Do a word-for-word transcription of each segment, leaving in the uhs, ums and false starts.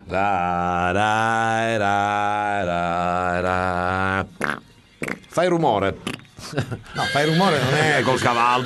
La, la, la, la, la. Fai rumore. No, fai rumore non è col cavallo.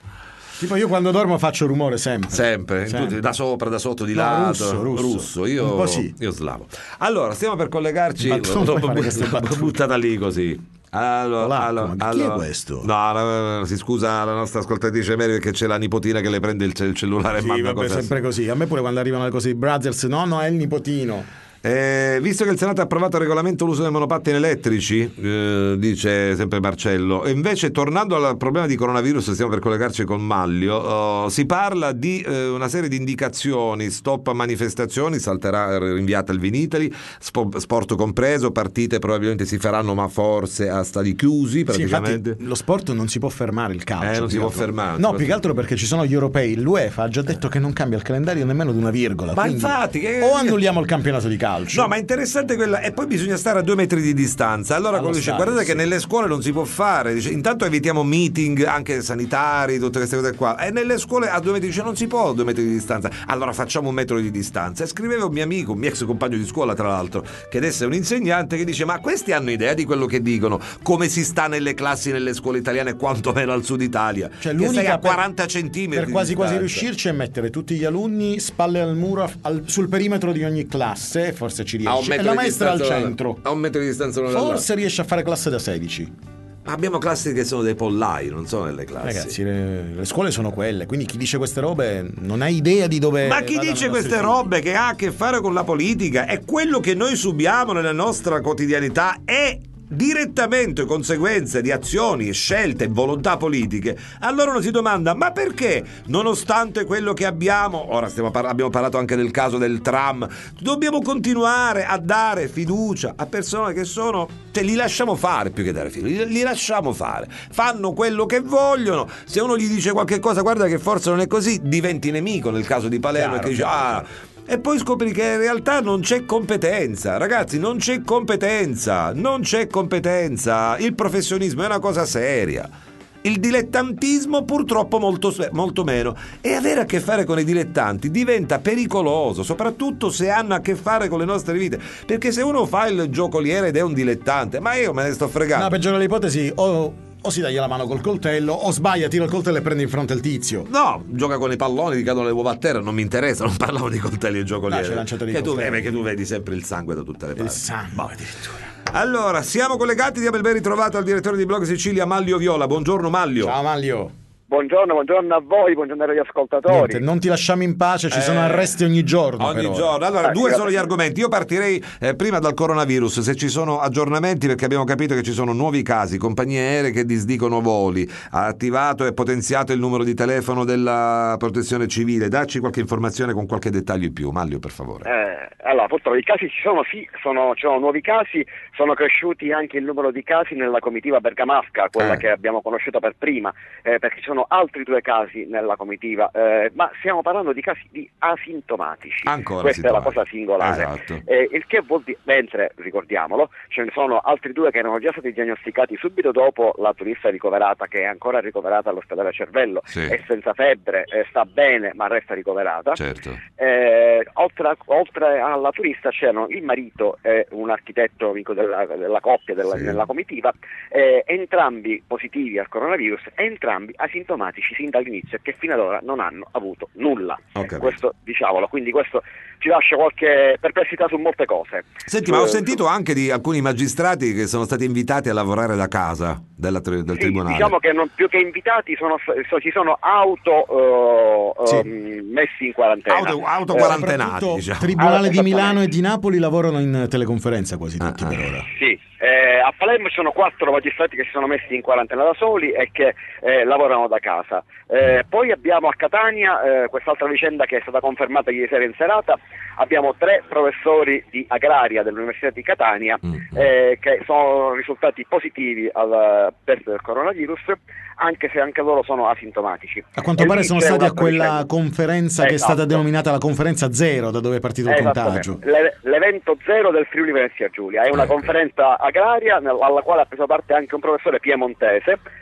Tipo io quando dormo faccio rumore sempre. Sempre, sempre. Tutti, da sopra, da sotto, di no, lato. Russo, russo. russo. Io, un po' sì. io slavo. Allora, stiamo per collegarci. L'ho buttata lì così. Allora, Polacco, allora, ma chi allora, è questo? No, no, si scusa la nostra ascoltatrice Mary perché c'è la nipotina che le prende il, il cellulare sì, e manda vabbè, cose. Sempre così. A me pure quando arrivano le cose di Brothers, no, no, è il nipotino. Eh, visto che il Senato ha approvato il regolamento l'uso dei monopattini elettrici, eh, dice sempre Marcello, e invece tornando al problema di coronavirus, stiamo per collegarci con Maglio, oh, si parla di eh, una serie di indicazioni, stop a manifestazioni, salterà rinviata il Vinitali, sp- sport compreso, partite probabilmente si faranno ma forse a stadi chiusi praticamente. Sì, infatti, lo sport non si può fermare, il calcio. Eh, non si può altro. fermare. No, più che altro perché ci sono gli europei, l'UEFA ha già detto che non cambia il calendario nemmeno di una virgola. Ma infatti che... o annulliamo il campionato di calcio. No, ma è interessante quella. E poi bisogna stare a due metri di distanza. Allora quello dice: stadio, guardate sì. che nelle scuole non si può fare. Dice, intanto evitiamo meeting anche sanitari, tutte queste cose qua. E nelle scuole a due metri dice non si può a due metri di distanza. Allora facciamo un metro di distanza. E scriveva un mio amico, un mio ex compagno di scuola, tra l'altro, che adesso è un insegnante, che dice: ma questi hanno idea di quello che dicono? Come si sta nelle classi nelle scuole italiane, quantomeno al sud Italia? Cioè, che sei a per, quaranta centimetri. Per quasi di quasi distanza. riuscirci a mettere tutti gli alunni spalle al muro al, sul perimetro di ogni classe, forse ci riesce. E la maestra al centro. A un metro di distanza l'una dall'altra. Forse riesce a fare classe da sedici. Abbiamo classi che sono dei pollai, non sono nelle classi. Ragazzi, le, le scuole sono quelle, quindi chi dice queste robe non ha idea di dove. Ma chi dice queste robe che ha a che fare con la politica è quello che noi subiamo nella nostra quotidianità è direttamente conseguenze di azioni, scelte e volontà politiche. Allora uno si domanda: ma perché, nonostante quello che abbiamo, ora stiamo par- abbiamo parlato anche del caso del tram, dobbiamo continuare a dare fiducia a persone che sono, cioè li lasciamo fare, più che dare fiducia, li, li lasciamo fare, fanno quello che vogliono. Se uno gli dice qualche cosa, guarda che forse non è così, diventi nemico, nel caso di Palermo, Chiaro, che dice chiaro, ah e poi scopri che in realtà non c'è competenza. Ragazzi, non c'è competenza, non c'è competenza. Il professionismo è una cosa seria. Il dilettantismo purtroppo molto, molto meno. E avere a che fare con i dilettanti diventa pericoloso, soprattutto se hanno a che fare con le nostre vite. Perché se uno fa il giocoliere ed è un dilettante, ma io me ne sto fregando. No, peggiore l'ipotesi, o... o si dagli la mano col coltello, o sbaglia, tira il coltello e prende in fronte il tizio. No, gioca con i palloni, ti cadono le uova a terra, non mi interessa, non parlavo di coltelli e giocolieri. No, c'è lanciato dei che tu, coltelli. eh, perché tu vedi sempre il sangue da tutte le parti. Il sangue addirittura. Allora, siamo collegati, diamo il ben ritrovato al direttore di Blog Sicilia, Maglio Viola. Buongiorno Maglio. Ciao Maglio. Buongiorno, buongiorno a voi, buongiorno ai radioascoltatori. Niente, non ti lasciamo in pace, ci Eh, sono arresti ogni giorno. Ogni però. giorno. Allora, Eh, due sì, sono gli argomenti. Io partirei eh, prima dal coronavirus, se ci sono aggiornamenti, perché abbiamo capito che ci sono nuovi casi, compagnie aeree che disdicono voli, ha attivato e potenziato il numero di telefono della protezione civile. Dacci qualche informazione con qualche dettaglio in più, Maglio, per favore. Eh, allora, purtroppo i casi ci sono, sì, sono, ci sono nuovi casi, sono cresciuti anche il numero di casi nella comitiva bergamasca, quella Eh. che abbiamo conosciuto per prima, eh, perché ci sono altri due casi nella comitiva, eh, ma stiamo parlando di casi di asintomatici. Ancora Questa è la asintomatici. cosa singolare. Esatto. Eh, il che vuol dire, mentre, ricordiamolo, ce ne sono altri due che erano già stati diagnosticati subito dopo la turista ricoverata, che è ancora ricoverata all'ospedale Cervello, Sì. è senza febbre, eh, sta bene ma resta ricoverata. Certo. Eh, oltre, a- oltre alla turista c'erano il marito e un architetto amico della, della coppia della, Sì. nella comitiva, eh, entrambi positivi al coronavirus, entrambi asintomatici sin dall'inizio, che fino ad ora non hanno avuto nulla. Ho capito. Questo diciamolo, quindi questo ci lascia qualche perplessità su molte cose. Senti, ma ho Eh, sentito anche di alcuni magistrati che sono stati invitati a lavorare da casa della tri- del Sì, tribunale. diciamo che non, più che invitati sono, so, ci sono auto eh, Sì. ehm, messi in quarantena. Auto, auto Eh, quarantenati, Soprattutto diciamo. Tribunale Ah, di Milano e esattamente. di Napoli lavorano in teleconferenza quasi tutti Ah, ah. per ora. Sì, eh, a Palermo ci sono quattro magistrati che si sono messi in quarantena da soli e che eh, lavorano da casa. Eh, poi abbiamo a Catania, eh, quest'altra vicenda che è stata confermata ieri sera in serata, abbiamo tre professori di agraria dell'Università di Catania Mm. eh, che sono risultati positivi al test del coronavirus, anche se anche loro sono asintomatici. A quanto E pare lì sono c'è stati a un'altra quella vicenda. conferenza che è stata Esatto. denominata la conferenza zero, da dove è partito il Esattamente. contagio. L'e- L'evento zero del Friuli Venezia Giulia è una Ecco. conferenza agraria nel- alla quale ha preso parte anche un professore piemontese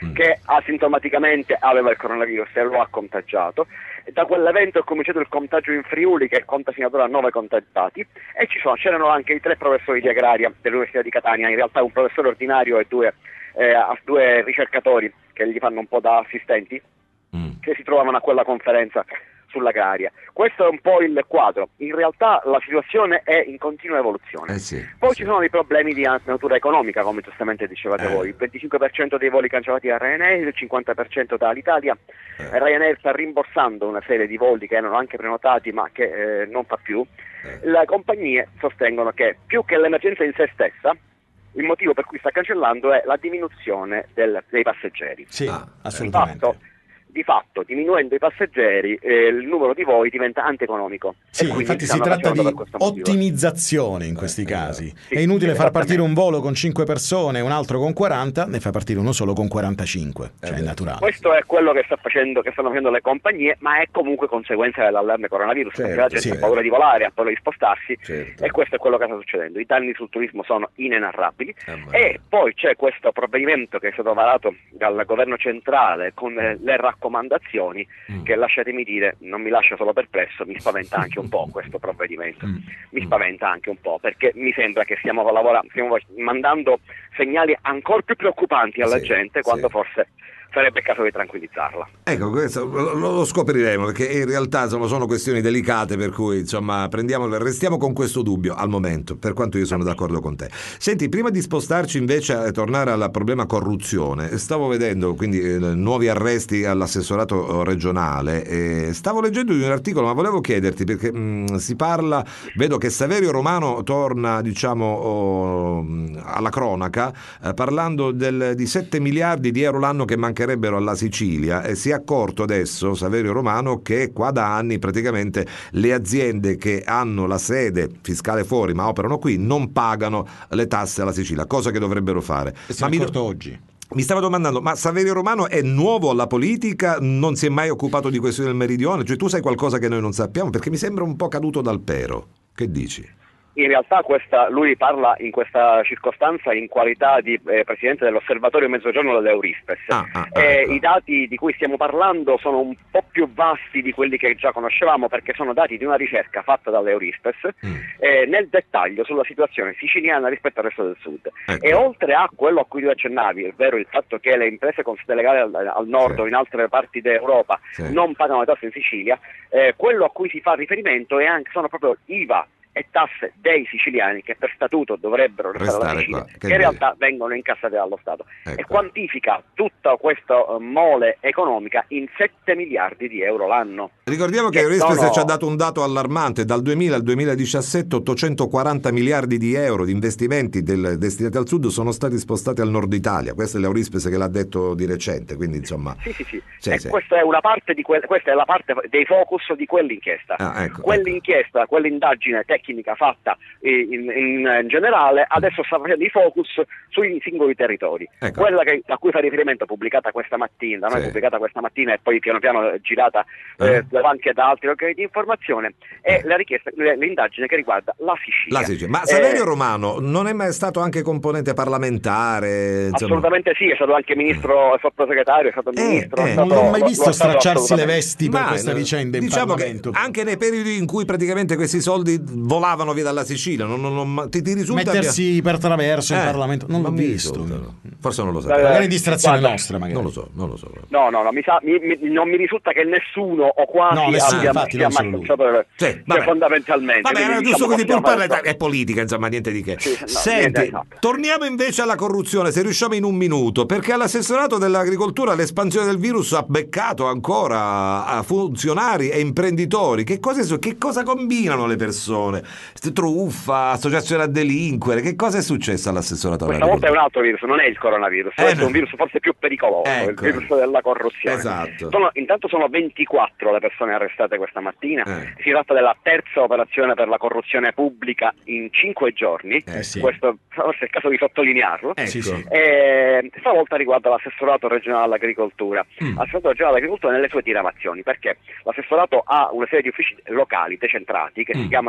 mm. che asintomaticamente aveva il coronavirus e lo ha contagiato. Da quell'evento è cominciato il contagio in Friuli, che conta fino ad ora nove contagiati, e ci sono, c'erano anche i tre professori di agraria dell'Università di Catania, in realtà un professore ordinario e due, eh, due ricercatori che gli fanno un po' da assistenti, mm. che si trovavano a quella conferenza sull'agraria. Questo è un po' il quadro. In realtà la situazione è in continua evoluzione. Eh sì, Poi sì. ci sono dei problemi di natura economica, come giustamente dicevate eh. voi. Il venticinque per cento dei voli cancellati da Ryanair, il cinquanta per cento dall'Italia. Eh. Ryanair sta rimborsando una serie di voli che erano anche prenotati ma che eh, non fa più. Eh. Le compagnie sostengono che più che l'emergenza in sé stessa, il motivo per cui sta cancellando è la diminuzione del, dei passeggeri. Sì, ah, assolutamente. Di fatto, di fatto, diminuendo i passeggeri, eh, il numero di voli diventa antieconomico. Sì, infatti si tratta di ottimizzazione in questi eh, casi. Sì, è inutile far partire un volo con cinque persone e un altro con quaranta, ne fai partire uno solo con quarantacinque, cioè è naturale. Questo è quello che sta facendo, che stanno facendo le compagnie, ma è comunque conseguenza dell'allarme coronavirus, certo, perché la gente sì. ha paura di volare, ha paura di spostarsi, certo. e questo è quello che sta succedendo. I danni sul turismo sono inenarrabili, eh, e poi c'è questo provvedimento che è stato varato dal governo centrale con le raccomandazioni raccomandazioni mm. che, lasciatemi dire, non mi lascia solo perplesso, mi spaventa anche un po' questo provvedimento, mm. mi spaventa anche un po', perché mi sembra che stiamo lavorando, stiamo mandando segnali ancora più preoccupanti alla sì, gente, quando sì. forse sarebbe il caso di tranquillizzarla. Ecco, questo lo, lo scopriremo, perché in realtà insomma, sono questioni delicate, per cui insomma prendiamo, restiamo con questo dubbio al momento, per quanto io sono d'accordo con te. Senti, prima di spostarci invece a tornare al problema corruzione, stavo vedendo quindi eh, nuovi arresti all'assessorato regionale, e stavo leggendo di un articolo, ma volevo chiederti perché mh, si parla, vedo che Saverio Romano torna diciamo oh, alla cronaca eh, parlando del, di sette miliardi di euro l'anno che mancano alla Sicilia, e si è accorto adesso Saverio Romano che qua da anni praticamente le aziende che hanno la sede fiscale fuori ma operano qui non pagano le tasse alla Sicilia, cosa che dovrebbero fare. E si è accorto oggi. Mi stavo domandando, ma Saverio Romano è nuovo alla politica? Non si è mai occupato di questioni del meridione? Cioè tu sai qualcosa che noi non sappiamo? Perché mi sembra un po' caduto dal pero. Che dici? In realtà questa, lui parla in questa circostanza in qualità di eh, presidente dell'Osservatorio Mezzogiorno dell'Eurispes. Ah, ah, ah, eh, ecco. I dati di cui stiamo parlando sono un po' più vasti di quelli che già conoscevamo, perché sono dati di una ricerca fatta dall'Eurispes mm. eh, nel dettaglio sulla situazione siciliana rispetto al resto del sud. Ecco. E oltre a quello a cui tu accennavi, ovvero il fatto che le imprese con sede legale al, al nord sì. o in altre parti d'Europa sì. non pagano le tasse in Sicilia, eh, quello a cui si fa riferimento è anche, sono proprio I V A e tasse dei siciliani che per statuto dovrebbero restare alla Sicilia, che, che in realtà vengono incassate dallo Stato, ecco. e quantifica tutta questa uh, mole economica in sette miliardi di euro l'anno. Ricordiamo che Eurispes sono... ci ha dato un dato allarmante: dal duemila al duemiladiciassette ottocentoquaranta miliardi di euro di investimenti del, destinati al sud sono stati spostati al nord Italia. Questa è l'Eurispes che l'ha detto di recente, quindi insomma sì sì sì, sì, e sì. questa è una parte di que- questa è la parte dei focus di quell'inchiesta. Ah, ecco, quell'inchiesta, ecco. quell'indagine tecnica fatta in, in, in generale adesso sta facendo i focus sui singoli territori. Ecco. Quella che, a cui fa riferimento, pubblicata questa mattina, da noi sì. pubblicata questa mattina e poi piano piano girata eh, eh. anche da altri organi di informazione, è eh. la richiesta, l'indagine che riguarda la Sicilia. La Sicilia. Ma Saverio eh, Romano non è mai stato anche componente parlamentare? Insomma. Assolutamente sì, è stato anche ministro, sottosegretario, è stato eh, ministro. Eh. È stato, non l'ho mai visto lo, stracciarsi le vesti per ma, questa vicenda in diciamo Parlamento. Che anche nei periodi in cui praticamente questi soldi volavano via dalla Sicilia, non, non, non, ti, ti risulta mettersi abbia... per traverso eh, in Parlamento? Non l'ho visto. Risulta, forse non lo sapevo. Magari distrazione guarda, nostra, magari. Non lo so, non lo so. No, no, no, mi sa, mi, mi, non mi risulta che nessuno o quasi no, nessuno, abbia infatti, sia non mai cioè, sì, cioè, fondamentalmente. Vabbè, era giusto così pur parlare, è politica, insomma, niente di che. Sì, no, Senti, niente, esatto. torniamo invece alla corruzione, se riusciamo in un minuto, perché all'assessorato dell'agricoltura l'espansione del virus ha beccato ancora a funzionari e imprenditori. Che cosa, che cosa combinano le persone? Truffa, associazione a delinquere, che cosa è successo all'assessorato? Questa volta è un altro virus, non è il coronavirus, eh, è un virus forse più pericoloso, ecco. il virus della corruzione. Esatto. Sono, intanto sono ventiquattro le persone arrestate questa mattina, eh. si tratta della terza operazione per la corruzione pubblica in cinque giorni, eh, sì. questo forse è il caso di sottolinearlo, ecco. sì, sì. E stavolta riguarda l'assessorato regionale all'agricoltura, mm. l'assessorato regionale all'agricoltura nelle sue diramazioni, perché l'assessorato ha una serie di uffici locali decentrati che mm. si chiamano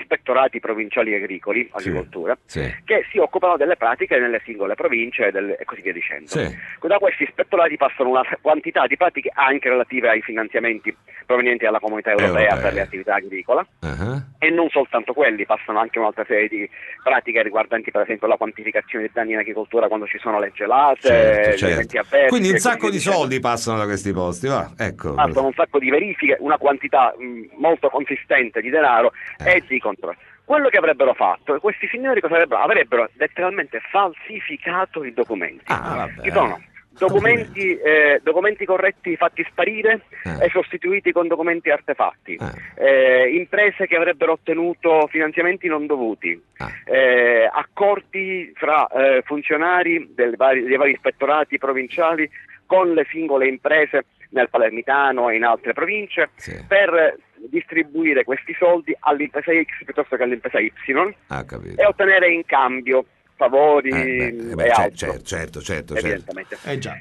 ispettorati provinciali agricoli, agricoltura, sì, sì. che si occupano delle pratiche nelle singole province e, del, e così via dicendo. Sì. Da questi ispettorati passano una quantità di pratiche anche relative ai finanziamenti provenienti dalla Comunità Europea Europea. per le attività agricole, Uh-huh. e non soltanto quelli, passano anche un'altra serie di pratiche riguardanti per esempio la quantificazione dei danni in agricoltura quando ci sono le gelate, Certo, gli certo. eventi avversi. Quindi un e così sacco via di dicendo. soldi passano da questi posti, va, ecco. Passano un sacco di verifiche, una quantità mh, molto consistente di denaro Eh. e di controllo. Quello che avrebbero fatto, questi signori cosa avrebbero? Avrebbero letteralmente falsificato i documenti. Ah, vabbè. Ci sono documenti, eh, documenti corretti fatti sparire Eh. e sostituiti con documenti artefatti, Eh. eh, imprese che avrebbero ottenuto finanziamenti non dovuti, Ah. eh, accordi fra eh, funzionari del vari, dei vari ispettorati provinciali con le singole imprese nel Palermitano e in altre province, Sì. per distribuire questi soldi all'impresa X piuttosto che all'impresa Y Ah, capito. e ottenere in cambio favori Eh, beh, beh, e cer- altro, certo, certo, certo, certo. evidentemente. Eh già.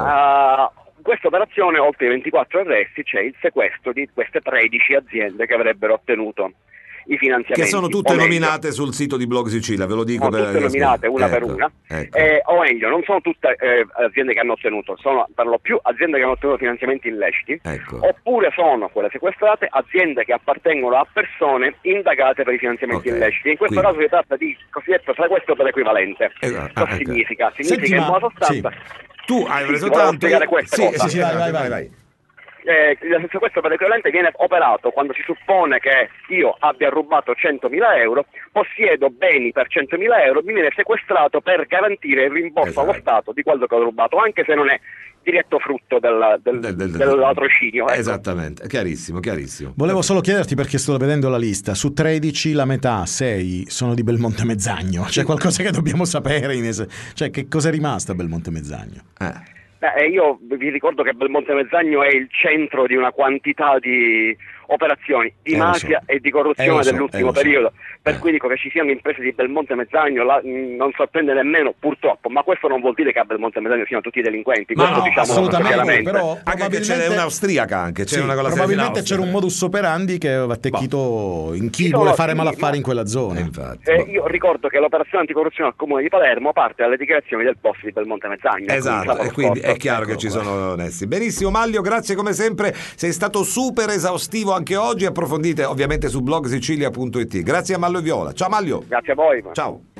Ma uh, questa operazione, oltre ai ventiquattro arresti, c'è il sequestro di queste tredici aziende che avrebbero ottenuto i finanziamenti. Che sono tutte o meglio, nominate sul sito di Blog Sicilia, ve lo dico. sono per tutte nominate una per Ecco, una, ecco. eh, o meglio, non sono tutte eh, aziende che hanno ottenuto, sono per lo più aziende che hanno ottenuto finanziamenti illeciti, Ecco. oppure sono quelle sequestrate aziende che appartengono a persone indagate per i finanziamenti Ok, illeciti. In questo quindi- caso si tratta di cosiddetto sequestro per equivalente. Esatto, Cosa ah, ecco. significa? Significa Senti, che in ma- buona sostanza Tu hai Sì, preso ti volevo tanto. spiegare questa sì, cosa. sì, sì, vai, Sì, vai, vai, vai, vai. vai. Eh, il sequestro per equivalente viene operato quando si suppone che io abbia rubato centomila euro, possiedo beni per centomila euro, mi viene sequestrato per garantire il rimborso Esatto. allo Stato di quello che ho rubato, anche se non è diretto frutto del, del, Del- del- del latrocinio. Ecco. Esattamente, chiarissimo, chiarissimo. Volevo solo chiederti, perché sto vedendo la lista, su tredici la metà, sei sono di Belmonte Mezzagno. C'è qualcosa che dobbiamo sapere in es- cioè che cosa è rimasto a Belmonte Mezzagno? Eh. Eh, io vi ricordo che Belmonte Mezzagno è il centro di una quantità di operazioni di Eh, lo mafia so. e di Eh, corruzione lo so, dell'ultimo eh, lo so. periodo, per Eh. cui dico che ci siano imprese di Belmonte Mezzagno la- mh, non sorprende nemmeno, purtroppo, ma questo non vuol dire che a Belmonte Mezzagno siano tutti delinquenti. Ma questo no, diciamo assolutamente, chiaramente. però Anche che c'è probabilmente- un'austriaca anche, c'è Sì, una con la sede in probabilmente Austria. c'era un modus operandi che aveva attecchito in chi Ci vuole sono- fare sì, malaffare ma- in quella zona. Eh, infatti. Eh, boh. io ricordo che l'operazione anticorruzione al Comune di Palermo parte dalle dichiarazioni del boss di Belmonte Mezzagno. Esatto, sabato e quindi scorso. è chiaro che ci sono onesti. Benissimo Maglio, grazie come sempre, sei stato super esaustivo anche oggi, approfondite ovviamente su blog sicilia punto it. Grazie a Maglio Viola. Ciao Maglio. Grazie a voi. Ciao.